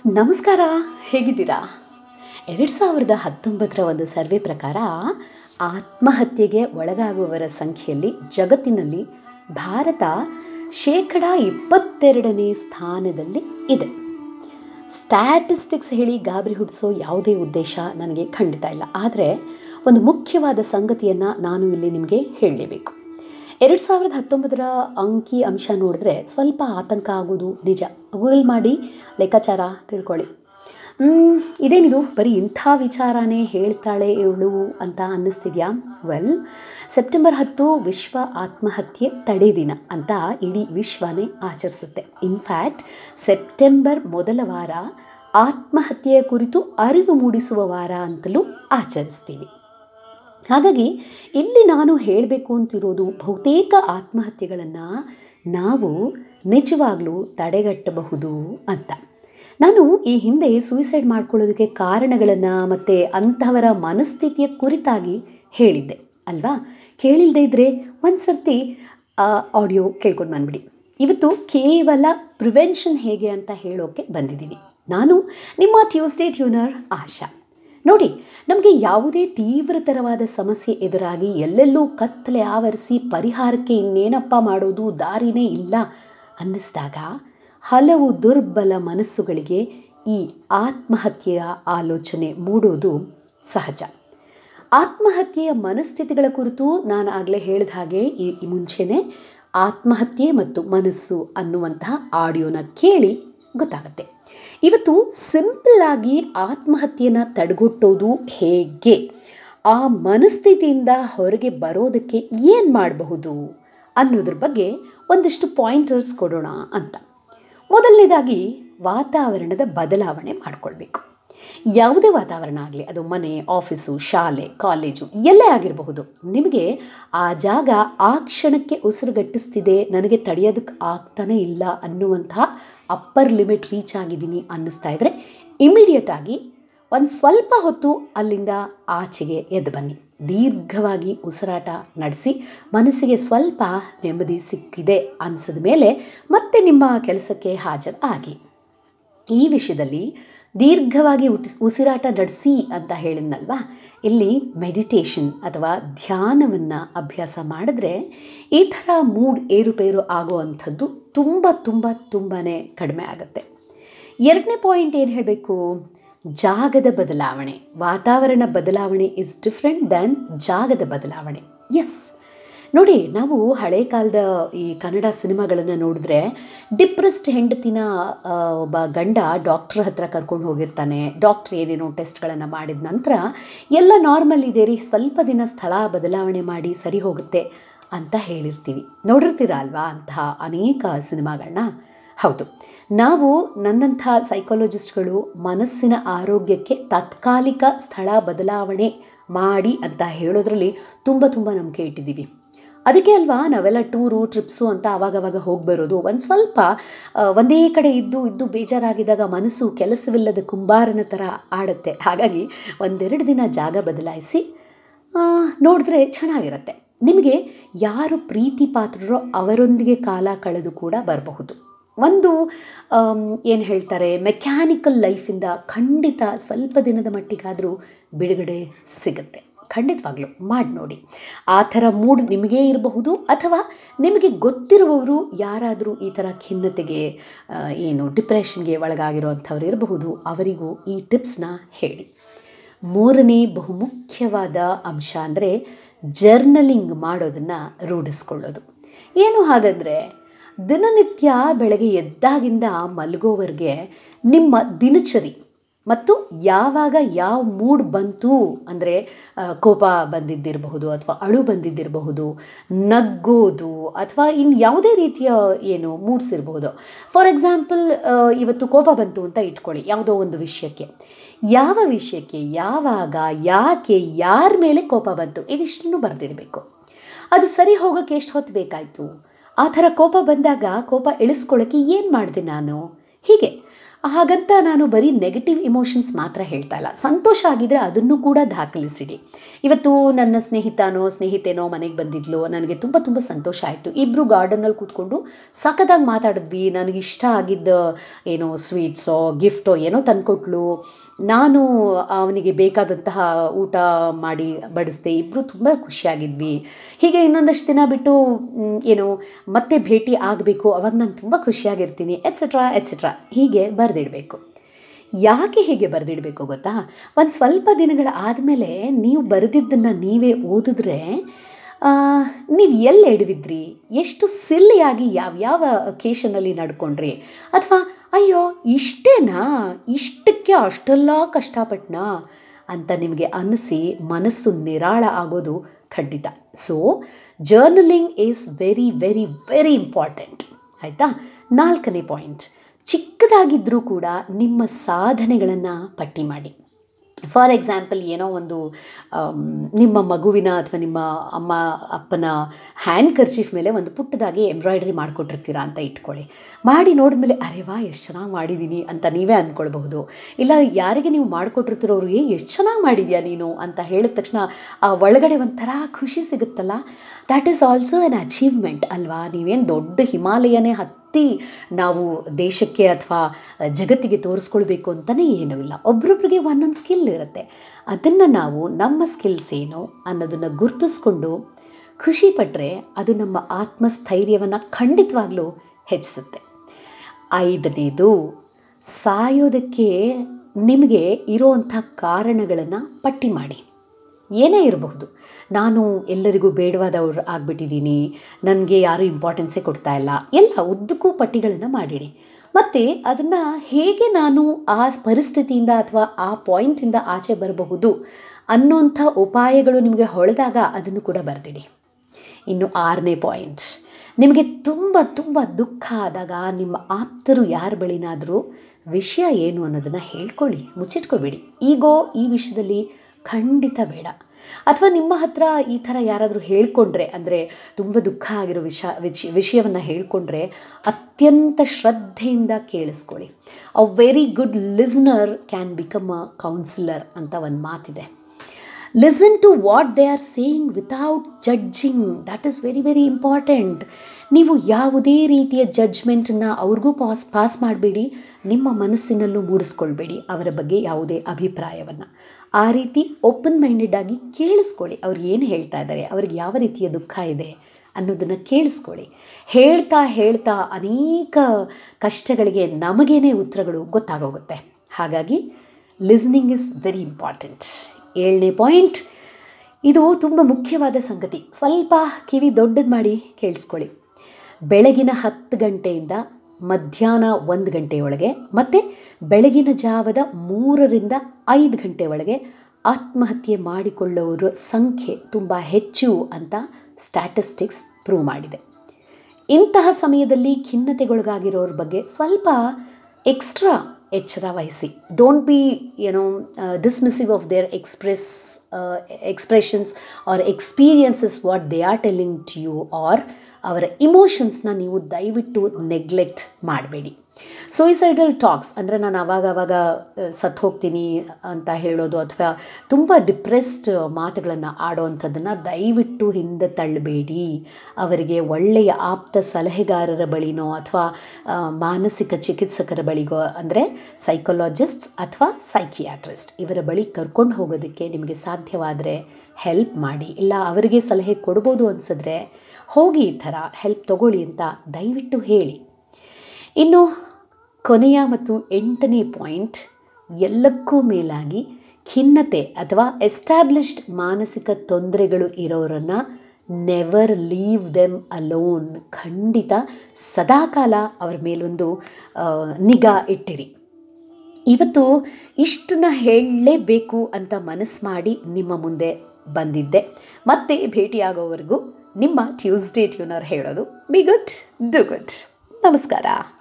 ನಮಸ್ಕಾರ, ಹೇಗಿದ್ದೀರಾ? 2019ರ ಒಂದು ಸರ್ವೆ ಪ್ರಕಾರ ಆತ್ಮಹತ್ಯೆಗೆ ಒಳಗಾಗುವವರ ಸಂಖ್ಯೆಯಲ್ಲಿ ಜಗತ್ತಿನಲ್ಲಿ ಭಾರತ ಶೇಕಡ 22ನೇ ಸ್ಥಾನದಲ್ಲಿ ಇದೆ. ಸ್ಟ್ಯಾಟಿಸ್ಟಿಕ್ಸ್ ಹೇಳಿ ಗಾಬರಿ ಹುಟ್ಟಿಸೋ ಯಾವುದೇ ಉದ್ದೇಶ ನನಗೆ ಖಂಡಿತ ಇಲ್ಲ. ಆದರೆ ಒಂದು ಮುಖ್ಯವಾದ ಸಂಗತಿಯನ್ನು ನಾನು ಇಲ್ಲಿ ನಿಮಗೆ ಹೇಳಲೇಬೇಕು. 2019ರ ಅಂಕಿ ಅಂಶ ನೋಡಿದ್ರೆ ಸ್ವಲ್ಪ ಆತಂಕ ಆಗೋದು ನಿಜ. ಗೂಗಲ್ ಮಾಡಿ ಲೆಕ್ಕಾಚಾರ ತಿಳ್ಕೊಳ್ಳಿ. ಇದೇನಿದು ಬರೀ ಇಂಥ ವಿಚಾರನೇ ಹೇಳ್ತಾಳೆ ಇವಳು ಅಂತ ಅನ್ನಿಸ್ತಿದೆಯಾ? ಸೆಪ್ಟೆಂಬರ್ 10 ವಿಶ್ವ ಆತ್ಮಹತ್ಯೆ ತಡೆ ದಿನ ಅಂತ ಇಡೀ ವಿಶ್ವನೇ ಆಚರಿಸುತ್ತೆ. ಇನ್ಫ್ಯಾಕ್ಟ್ ಸೆಪ್ಟೆಂಬರ್ ಮೊದಲ ವಾರ ಆತ್ಮಹತ್ಯೆಯ ಕುರಿತು ಅರಿವು ಮೂಡಿಸುವ ವಾರ ಅಂತಲೂ ಆಚರಿಸ್ತೀವಿ. ಹಾಗಾಗಿ ಇಲ್ಲಿ ನಾನು ಹೇಳಬೇಕು ಅಂತಿರೋದು, ಬಹುತೇಕ ಆತ್ಮಹತ್ಯೆಗಳನ್ನು ನಾವು ನಿಜವಾಗ್ಲೂ ತಡೆಗಟ್ಟಬಹುದು ಅಂತ. ನಾನು ಈ ಹಿಂದೆ ಸೂಸೈಡ್ ಮಾಡ್ಕೊಳ್ಳೋದಕ್ಕೆ ಕಾರಣಗಳನ್ನು ಮತ್ತು ಅಂಥವರ ಮನಸ್ಥಿತಿಯ ಕುರಿತಾಗಿ ಹೇಳಿದ್ದೆ ಅಲ್ವಾ? ಕೇಳಿಲ್ಲದೆ ಇದ್ದರೆ ಒಂದು ಸರ್ತಿ ಆಡಿಯೋ ಕೇಳ್ಕೊಂಡು ಬಂದ್ಬಿಡಿ. ಇವತ್ತು ಕೇವಲ ಪ್ರಿವೆನ್ಷನ್ ಹೇಗೆ ಅಂತ ಹೇಳೋಕ್ಕೆ ಬಂದಿದ್ದೀನಿ. ನಾನು ನಿಮ್ಮ ಟ್ಯೂಸ್ಡೇ ಟ್ಯೂನರ್ ಆಶಾ. ನೋಡಿ, ನಮಗೆ ಯಾವುದೇ ತೀವ್ರತರವಾದ ಸಮಸ್ಯೆ ಎದುರಾಗಿ ಎಲ್ಲೆಲ್ಲೂ ಕತ್ತಲೆ ಆವರಿಸಿ ಪರಿಹಾರಕ್ಕೆ ಇನ್ನೇನಪ್ಪ ಮಾಡೋದು, ದಾರಿನೇ ಇಲ್ಲ ಅನ್ನಿಸಿದಾಗ ಹಲವು ದುರ್ಬಲ ಮನಸ್ಸುಗಳಿಗೆ ಈ ಆತ್ಮಹತ್ಯೆಯ ಆಲೋಚನೆ ಮೂಡೋದು ಸಹಜ. ಆತ್ಮಹತ್ಯೆಯ ಮನಸ್ಥಿತಿಗಳ ಕುರಿತು ನಾನು ಆಗಲೇ ಹೇಳಿದ ಹಾಗೆ ಈ ಮುಂಚೆನೇ ಆತ್ಮಹತ್ಯೆ ಮತ್ತು ಮನಸ್ಸು ಅನ್ನುವಂತಹ ಆಡಿಯೋನ ಕೇಳಿ ಗೊತ್ತಾಗುತ್ತೆ. ಇವತ್ತು ಸಿಂಪಲ್ಲಾಗಿ ಆತ್ಮಹತ್ಯೆಯನ್ನು ತಡೆಗಟ್ಟೋದು ಹೇಗೆ, ಆ ಮನಸ್ಥಿತಿಯಿಂದ ಹೊರಗೆ ಬರೋದಕ್ಕೆ ಏನು ಮಾಡಬಹುದು ಅನ್ನೋದ್ರ ಬಗ್ಗೆ ಒಂದಿಷ್ಟು ಪಾಯಿಂಟರ್ಸ್ ಕೊಡೋಣ ಅಂತ. ಮೊದಲನೇದಾಗಿ ವಾತಾವರಣದ ಬದಲಾವಣೆ ಮಾಡಿಕೊಳ್ಬೇಕು. ಯಾವುದೇ ವಾತಾವರಣ ಆಗಲಿ, ಅದು ಮನೆ, ಆಫೀಸು, ಶಾಲೆ, ಕಾಲೇಜು ಎಲ್ಲೇ ಆಗಿರಬಹುದು, ನಿಮಗೆ ಆ ಜಾಗ ಆ ಕ್ಷಣಕ್ಕೆ ಉಸಿರುಗಟ್ಟಿಸ್ತಿದೆ, ನನಗೆ ತಡೆಯೋದಕ್ಕೆ ಆಗ್ತಾನೇ ಇಲ್ಲ ಅನ್ನುವಂತಹ ಅಪ್ಪರ್ ಲಿಮಿಟ್ ರೀಚ್ ಆಗಿದ್ದೀನಿ ಅನ್ನಿಸ್ತಾ ಇದ್ದರೆ ಇಮಿಡಿಯೇಟಾಗಿ ಒಂದು ಸ್ವಲ್ಪ ಹೊತ್ತು ಅಲ್ಲಿಂದ ಆಚೆಗೆ ಎದ್ದು ಬನ್ನಿ. ದೀರ್ಘವಾಗಿ ಉಸಿರಾಟ ನಡೆಸಿ ಮನಸ್ಸಿಗೆ ಸ್ವಲ್ಪ ನೆಮ್ಮದಿ ಸಿಕ್ಕಿದೆ ಅನಿಸಿದ ಮೇಲೆ ಮತ್ತೆ ನಿಮ್ಮ ಕೆಲಸಕ್ಕೆ ಹಾಜರಾಗಿ. ಈ ವಿಷಯದಲ್ಲಿ ದೀರ್ಘವಾಗಿ ಉಸಿರಾಟ ನಡೆಸಿ ಅಂತ ಹೇಳಿದ್ನಲ್ವಾ, ಇಲ್ಲಿ ಮೆಡಿಟೇಷನ್ ಅಥವಾ ಧ್ಯಾನವನ್ನು ಅಭ್ಯಾಸ ಮಾಡಿದ್ರೆ ಈ ಥರ ಮೂಡ್ ಏರುಪೇರು ಆಗೋ ಅಂಥದ್ದು ತುಂಬಾ ಕಡಿಮೆ ಆಗುತ್ತೆ. ಎರಡನೇ ಪಾಯಿಂಟ್ ಏನು ಹೇಳಬೇಕು? ಜಾಗದ ಬದಲಾವಣೆ. ವಾತಾವರಣ ಬದಲಾವಣೆ ಇಸ್ ಡಿಫ್ರೆಂಟ್ ದ್ಯಾನ್ ಜಾಗದ ಬದಲಾವಣೆ. ಎಸ್, ನೋಡಿ, ನಾವು ಹಳೆ ಕಾಲದ ಈ ಕನ್ನಡ ಸಿನಿಮಾಗಳನ್ನು ನೋಡಿದ್ರೆ ಡಿಪ್ರೆಸ್ಡ್ ಹೆಂಡತಿನ ಒಬ್ಬ ಗಂಡ ಡಾಕ್ಟ್ರ್ ಹತ್ರ ಕರ್ಕೊಂಡು ಹೋಗಿರ್ತಾನೆ. ಡಾಕ್ಟ್ರ್ ಏನೇನೋ ಟೆಸ್ಟ್ಗಳನ್ನು ಮಾಡಿದ ನಂತರ ಎಲ್ಲ ನಾರ್ಮಲ್ ಇದೆ ರೀ, ಸ್ವಲ್ಪ ದಿನ ಸ್ಥಳ ಬದಲಾವಣೆ ಮಾಡಿ ಸರಿ ಹೋಗುತ್ತೆ ಅಂತ ಹೇಳಿರ್ತೀವಿ. ನೋಡಿರ್ತೀರ ಅಲ್ವಾ ಅಂತಹ ಅನೇಕ ಸಿನಿಮಾಗಳನ್ನ? ಹೌದು, ನಾವು ನನ್ನಂಥ ಸೈಕಾಲಜಿಸ್ಟ್ಗಳು ಮನಸ್ಸಿನ ಆರೋಗ್ಯಕ್ಕೆ ತಾತ್ಕಾಲಿಕ ಸ್ಥಳ ಬದಲಾವಣೆ ಮಾಡಿ ಅಂತ ಹೇಳೋದ್ರಲ್ಲಿ ತುಂಬ ನಂಬಿಕೆ ಇಟ್ಟಿದ್ದೀವಿ. ಅದಕ್ಕೆ ಅಲ್ವಾ ನಾವೆಲ್ಲ ಟೂರು, ಟ್ರಿಪ್ಸು ಅಂತ ಆವಾಗವಾಗ ಹೋಗಿ ಬರೋದು. ಒಂದು ಸ್ವಲ್ಪ ಒಂದೇ ಕಡೆ ಇದ್ದು ಬೇಜಾರಾಗಿದ್ದಾಗ ಮನಸ್ಸು ಕೆಲಸವಿಲ್ಲದ ಕುಂಬಾರನ ಥರ ಆಡುತ್ತೆ. ಹಾಗಾಗಿ ಒಂದೆರಡು ದಿನ ಜಾಗ ಬದಲಾಯಿಸಿ ನೋಡಿದ್ರೆ ಚೆನ್ನಾಗಿರುತ್ತೆ. ನಿಮಗೆ ಯಾರು ಪ್ರೀತಿ ಪಾತ್ರರೋ ಅವರೊಂದಿಗೆ ಕಾಲ ಕಳೆದು ಕೂಡ ಬರಬಹುದು. ಒಂದು ಏನು ಹೇಳ್ತಾರೆ, ಮೆಕ್ಯಾನಿಕಲ್ ಲೈಫಿಂದ ಖಂಡಿತ ಸ್ವಲ್ಪ ದಿನದ ಮಟ್ಟಿಗಾದರೂ ಬಿಡುಗಡೆ ಸಿಗುತ್ತೆ. ಖಂಡಿತವಾಗ್ಲೂ ಮಾಡಿ ನೋಡಿ. ಆ ಥರ ಮೂಡ್ ನಿಮಗೇ ಇರಬಹುದು, ಅಥವಾ ನಿಮಗೆ ಗೊತ್ತಿರುವವರು ಯಾರಾದರೂ ಈ ಥರ ಖಿನ್ನತೆಗೆ ಡಿಪ್ರೆಷನ್ಗೆ ಒಳಗಾಗಿರೋವಂಥವ್ರು ಇರಬಹುದು, ಅವರಿಗೂ ಈ ಟಿಪ್ಸ್ನ ಹೇಳಿ. ಮೂರನೇ ಬಹುಮುಖ್ಯವಾದ ಅಂಶ ಅಂದರೆ ಜರ್ನಲಿಂಗ್ ಮಾಡೋದನ್ನು ರೂಢಿಸ್ಕೊಳ್ಳೋದು. ಏನು ಹಾಗಾದರೆ, ದಿನನಿತ್ಯ ಬೆಳಗ್ಗೆ ಎದ್ದಾಗಿಂದ ಮಲಗೋವರೆಗೆ ನಿಮ್ಮ ದಿನಚರಿ ಮತ್ತು ಯಾವಾಗ ಯಾವ ಮೂಡ್ ಬಂತು ಅಂದರೆ ಕೋಪ ಬಂದಿದ್ದಿರಬಹುದು, ಅಥವಾ ಅಳು ಬಂದಿದ್ದಿರಬಹುದು, ನಗ್ಗೋದು, ಅಥವಾ ಇನ್ನು ಯಾವುದೇ ರೀತಿಯ ಮೂಡ್ಸ್ ಇರಬಹುದು. ಫಾರ್ ಎಕ್ಸಾಂಪಲ್, ಇವತ್ತು ಕೋಪ ಬಂತು ಅಂತ ಇಟ್ಕೊಳ್ಳಿ ಯಾವುದೋ ಒಂದು ವಿಷಯಕ್ಕೆ. ಯಾವ ವಿಷಯಕ್ಕೆ, ಯಾವಾಗ, ಯಾಕೆ, ಯಾರ ಮೇಲೆ ಕೋಪ ಬಂತು, ಇದಿಷ್ಟನ್ನು ಬರೆದಿಡಬೇಕು. ಅದು ಸರಿ ಹೋಗೋಕ್ಕೆ ಎಷ್ಟು ಹೊತ್ತು ಬೇಕಾಯಿತು, ಆ ಥರ ಕೋಪ ಬಂದಾಗ ಕೋಪ ಇಳಿಸ್ಕೊಳ್ಳೋಕ್ಕೆ ಏನು ಮಾಡಿದೆ ನಾನು, ಹೀಗೆ ಹಾಗಂತ ನಾನು ಬರೀ ನೆಗೆಟಿವ್ ಇಮೋಷನ್ಸ್ ಮಾತ್ರ ಹೇಳ್ತಾ ಇಲ್ಲ. ಸಂತೋಷ ಆಗಿದ್ದರೆ ಅದನ್ನು ಕೂಡ ದಾಖಲಿಸಿಡಿ. ಇವತ್ತು ನನ್ನ ಸ್ನೇಹಿತೆನೋ ಮನೆಗೆ ಬಂದಿದ್ಲು, ನನಗೆ ತುಂಬ ತುಂಬ ಸಂತೋಷ ಆಯಿತು. ಇಬ್ಬರು ಗಾರ್ಡನಲ್ಲಿ ಕೂತ್ಕೊಂಡು ಸಖತ್ತಾಗಿ ಮಾತಾಡಿದ್ವಿ. ನನಗಿಷ್ಟ ಆಗಿದ್ದ ಏನೋ ಸ್ವೀಟ್ಸೋ ಗಿಫ್ಟೋ ಏನೋ ತಂದುಕೊಟ್ಲು. ನಾನು ಅವನಿಗೆ ಬೇಕಾದಂತಹ ಊಟ ಮಾಡಿ ಬಡಿಸ್ದೆ. ಇಬ್ಬರು ತುಂಬ ಖುಷಿಯಾಗಿದ್ವಿ. ಹೀಗೆ ಇನ್ನೊಂದಷ್ಟು ದಿನ ಬಿಟ್ಟು ಏನೋ ಮತ್ತೆ ಭೇಟಿ ಆಗಬೇಕು, ಅವಾಗ ನಾನು ತುಂಬ ಖುಷಿಯಾಗಿರ್ತೀನಿ, ಎಟ್ಸೆಟ್ರಾ ಎಟ್ಸೆಟ್ರಾ ಹೀಗೆ ಬರೆದಿಡಬೇಕು. ಯಾಕೆ ಹೀಗೆ ಬರೆದಿಡಬೇಕು ಗೊತ್ತಾ? ಒಂದು ಸ್ವಲ್ಪ ದಿನಗಳ ಆದಮೇಲೆ ನೀವು ಬರೆದಿದ್ದನ್ನು ನೀವೇ ಓದಿದ್ರೆ ನೀವು ಎಲ್ಲಿ ಎಡವಿದ್ರಿ, ಎಷ್ಟು ಸಿಲ್ಲಿಯಾಗಿ ಯಾವ್ಯಾವ ಒಕೇಶನಲ್ಲಿ ನಡ್ಕೊಂಡ್ರಿ, ಅಥವಾ ಅಯ್ಯೋ ಇಷ್ಟೇನಾ, ಇಷ್ಟಕ್ಕೆ ಅಷ್ಟೆಲ್ಲ ಕಷ್ಟಪಟ್ಟನಾ ಅಂತ ನಿಮಗೆ ಅನ್ನಿಸಿ ಮನಸ್ಸು ನಿರಾಳ ಆಗೋದು ಖಂಡಿತ. So journaling is very very very important. ಆಯಿತಾ? 4ನೇ ಪಾಯಿಂಟ್, ಚಿಕ್ಕದಾಗಿದ್ದರೂ ಕೂಡ ನಿಮ್ಮ ಸಾಧನೆಗಳನ್ನು ಪಟ್ಟಿ ಮಾಡಿ. ಫಾರ್ ಎಕ್ಸಾಂಪಲ್, ಏನೋ ಒಂದು ನಿಮ್ಮ ಮಗುವಿನ ಅಥವಾ ನಿಮ್ಮ ಅಮ್ಮ ಅಪ್ಪನ ಹ್ಯಾಂಡ್ ಕರ್ಚೀಫ್ ಮೇಲೆ ಒಂದು ಪುಟ್ಟದಾಗಿ ಎಂಬ್ರಾಯ್ಡ್ರಿ ಮಾಡಿಕೊಟ್ಟಿರ್ತೀರಾ ಅಂತ ಇಟ್ಕೊಳ್ಳಿ. ಮಾಡಿ ನೋಡಿದ್ಮೇಲೆ ಅರೆ ವಾ ಎಷ್ಟು ಚೆನ್ನಾಗಿ ಮಾಡಿದ್ದೀನಿ ಅಂತ ನೀವೇ ಅಂದ್ಕೊಳ್ಬಹುದು. ಇಲ್ಲ ಯಾರಿಗೆ ನೀವು ಮಾಡಿಕೊಟ್ಟಿರ್ತೀರೋ ಅವ್ರಿಗೆ ಎಷ್ಟು ಚೆನ್ನಾಗಿ ಮಾಡಿದ್ಯಾ ನೀನು ಅಂತ ಹೇಳಿದ ತಕ್ಷಣ ಆ ಒಳಗಡೆ ಒಂಥರ ಖುಷಿ ಸಿಗುತ್ತಲ್ಲ, that is also an achievement ಅಲ್ವಾ? ನೀವೇನು ದೊಡ್ಡ ಹಿಮಾಲಯನೇ ಹತ್ತಿ ನಾವು ದೇಶಕ್ಕೆ ಅಥವಾ ಜಗತ್ತಿಗೆ ತೋರಿಸ್ಕೊಳ್ಬೇಕು ಅಂತಲೇ ಏನೂ ಇಲ್ಲ. ಒಬ್ರೊಬ್ರಿಗೆ ಒಂದೊಂದು ಸ್ಕಿಲ್ ಇರುತ್ತೆ. ಅದನ್ನು ನಾವು ನಮ್ಮ ಸ್ಕಿಲ್ಸ್ ಏನು ಅನ್ನೋದನ್ನು ಗುರುತಿಸ್ಕೊಂಡು ಖುಷಿಪಟ್ಟರೆ ಅದು ನಮ್ಮ ಆತ್ಮಸ್ಥೈರ್ಯವನ್ನು ಖಂಡಿತವಾಗ್ಲೂ ಹೆಚ್ಚಿಸುತ್ತೆ. 5ನೇದು, ಸಾಯೋದಕ್ಕೆ ನಿಮಗೆ ಇರೋವಂಥ ಕಾರಣಗಳನ್ನು ಪಟ್ಟಿ ಮಾಡಿ. ಏನೇ ಇರಬಹುದು. ನಾನು ಎಲ್ಲರಿಗೂ ಬೇಡವಾದವ್ರು ಆಗಿಬಿಟ್ಟಿದ್ದೀನಿ, ನನಗೆ ಯಾರೂ ಇಂಪಾರ್ಟೆನ್ಸೇ ಕೊಡ್ತಾ ಇಲ್ಲ, ಎಲ್ಲ ಉದ್ದಕ್ಕೂ ಪಟ್ಟಿಗಳನ್ನು ಮಾಡಿಡಿ. ಮತ್ತು ಅದನ್ನು ಹೇಗೆ ನಾನು ಆ ಪರಿಸ್ಥಿತಿಯಿಂದ ಅಥವಾ ಆ ಪಾಯಿಂಟಿಂದ ಆಚೆ ಬರಬಹುದು ಅನ್ನೋಂಥ ಉಪಾಯಗಳು ನಿಮಗೆ ಹೊಳೆದಾಗ ಅದನ್ನು ಕೂಡ ಬರೆದಿಡಿ. ಇನ್ನು 6ನೇ ಪಾಯಿಂಟ್, ನಿಮಗೆ ತುಂಬ ತುಂಬ ದುಃಖ ಆದಾಗ ನಿಮ್ಮ ಆಪ್ತರು ಯಾರ ಬಳಿನಾದರೂ ವಿಷಯ ಏನು ಅನ್ನೋದನ್ನು ಹೇಳ್ಕೊಳ್ಳಿ, ಮುಚ್ಚಿಟ್ಕೊಬೇಡಿ. ಈಗೋ ಈ ವಿಷಯದಲ್ಲಿ ಖಂಡಿತ ಬೇಡ. ಅಥವಾ ನಿಮ್ಮ ಹತ್ರ ಈ ಥರ ಯಾರಾದರೂ ಹೇಳ್ಕೊಂಡ್ರೆ, ಅಂದರೆ ತುಂಬ ದುಃಖ ಆಗಿರೋ ವಿಷಯವನ್ನು ಹೇಳ್ಕೊಂಡ್ರೆ ಅತ್ಯಂತ ಶ್ರದ್ಧೆಯಿಂದ ಕೇಳಿಸ್ಕೊಳ್ಳಿ. A very good listener can become a counsellor ಅಂತ ಒಂದು ಮಾತಿದೆ. Listen to what they are saying without judging. That is very very important. ನೀವು ಯಾವುದೇ ರೀತಿಯ ಜಡ್ಜ್ಮೆಂಟನ್ನು ಅವ್ರಿಗೂ ಪಾಸ್ ಮಾಡಬೇಡಿ, ನಿಮ್ಮ ಮನಸ್ಸಿನಲ್ಲೂ ಮೂಡಿಸ್ಕೊಳ್ಬೇಡಿ ಅವರ ಬಗ್ಗೆ ಯಾವುದೇ ಅಭಿಪ್ರಾಯವನ್ನು. ಆ ರೀತಿ ಓಪನ್ ಮೈಂಡೆಡ್ ಆಗಿ ಕೇಳಿಸ್ಕೊಳ್ಳಿ. ಅವ್ರು ಏನು ಹೇಳ್ತಾ ಇದ್ದಾರೆ, ಅವ್ರಿಗೆ ಯಾವ ರೀತಿಯ ದುಃಖ ಇದೆ ಅನ್ನೋದನ್ನು ಕೇಳಿಸ್ಕೊಳ್ಳಿ. ಹೇಳ್ತಾ ಅನೇಕ ಕಷ್ಟಗಳಿಗೆ ನಮಗೇನೆ ಉತ್ತರಗಳು ಗೊತ್ತಾಗೋಗುತ್ತೆ. ಹಾಗಾಗಿ ಲಿಸ್ನಿಂಗ್ ಇಸ್ ವೆರಿ ಇಂಪಾರ್ಟೆಂಟ್. 7ನೇ ಪಾಯಿಂಟ್, ಇದು ತುಂಬ ಮುಖ್ಯವಾದ ಸಂಗತಿ. ಸ್ವಲ್ಪ ಕಿವಿ ದೊಡ್ಡದು ಮಾಡಿ ಕೇಳಿಸ್ಕೊಳ್ಳಿ. ಬೆಳಗಿನ 10 ಗಂಟೆಯಿಂದ ಮಧ್ಯಾಹ್ನ 1 ಗಂಟೆಯೊಳಗೆ ಮತ್ತು ಬೆಳಗಿನ ಜಾವದ 3ರಿಂದ 5 ಗಂಟೆ ಒಳಗೆ ಆತ್ಮಹತ್ಯೆ ಮಾಡಿಕೊಳ್ಳುವವರ ಸಂಖ್ಯೆ ತುಂಬ ಹೆಚ್ಚು ಅಂತ ಸ್ಟ್ಯಾಟಿಸ್ಟಿಕ್ಸ್ ಪ್ರೂವ್ ಮಾಡಿದೆ. ಇಂತಹ ಸಮಯದಲ್ಲಿ ಖಿನ್ನತೆಗೊಳಗಾಗಿರೋರ ಬಗ್ಗೆ ಸ್ವಲ್ಪ ಎಕ್ಸ್ಟ್ರಾ ಎಚ್ಚರ ವಹಿಸಿ. Don't be dismissive of their expressions or experiences what they are telling to you, or ಅವರ ಇಮೋಷನ್ಸ್ನ ನೀವು ದಯವಿಟ್ಟು ನೆಗ್ಲೆಕ್ಟ್ ಮಾಡಬೇಡಿ. ಸೂಯಿಸೈಡಲ್ ಟಾಕ್ಸ್ ಅಂದರೆ ನಾನು ಆವಾಗ ಸತ್ತು ಹೋಗ್ತೀನಿ ಅಂತ ಹೇಳೋದು ಅಥವಾ ತುಂಬ ಡಿಪ್ರೆಸ್ಡ್ ಮಾತುಗಳನ್ನು ಆಡೋವಂಥದ್ದನ್ನು ದಯವಿಟ್ಟು ಹಿಂದೆ ತಳ್ಳಬೇಡಿ. ಅವರಿಗೆ ಒಳ್ಳೆಯ ಆಪ್ತ ಸಲಹೆಗಾರರ ಬಳಿನೋ ಅಥವಾ ಮಾನಸಿಕ ಚಿಕಿತ್ಸಕರ ಬಳಿಗೋ, ಅಂದರೆ ಸೈಕಾಲಜಿಸ್ಟ್ ಅಥವಾ ಸೈಕಿಯಾಟ್ರಿಸ್ಟ್ ಇವರ ಬಳಿ ಕರ್ಕೊಂಡು ಹೋಗೋದಕ್ಕೆ ನಿಮಗೆ ಸಾಧ್ಯವಾದರೆ ಹೆಲ್ಪ್ ಮಾಡಿ. ಇಲ್ಲ ಅವರಿಗೆ ಸಲಹೆ ಕೊಡ್ಬೋದು ಅನಿಸಿದ್ರೆ ಹೋಗಿ ಈ ಥರ ಹೆಲ್ಪ್ ತಗೊಳ್ಳಿ ಅಂತ ದಯವಿಟ್ಟು ಹೇಳಿ. ಇನ್ನು ಕೊನೆಯ ಮತ್ತು 8ನೇ ಪಾಯಿಂಟ್, ಎಲ್ಲಕ್ಕೂ ಮೇಲಾಗಿ ಖಿನ್ನತೆ ಅಥವಾ ಎಸ್ಟಾಬ್ಲಿಷ್ಡ್ ಮಾನಸಿಕ ತೊಂದರೆಗಳು ಇರೋರನ್ನು ನೆವರ್ ಲೀವ್ ದೆಮ್ ಅಲೋನ್. ಖಂಡಿತ ಸದಾಕಾಲ ಅವರ ಮೇಲೊಂದು ನಿಗಾ ಇಟ್ಟಿರಿ. ಇವತ್ತು ಇಷ್ಟನ್ನ ಹೇಳಲೇಬೇಕು ಅಂತ ಮನಸ್ಸು ಮಾಡಿ ನಿಮ್ಮ ಮುಂದೆ ಬಂದಿದ್ದೆ. ಮತ್ತೆ ಭೇಟಿಯಾಗೋವರೆಗೂ ನಿಮ್ಮ ಟ್ಯೂಸ್ಡೇ ಟ್ಯೂನರ್ ಹೇಳೋದು, ಬಿ ಗುಡ್, ಡೂ ಗುಡ್. ನಮಸ್ಕಾರ.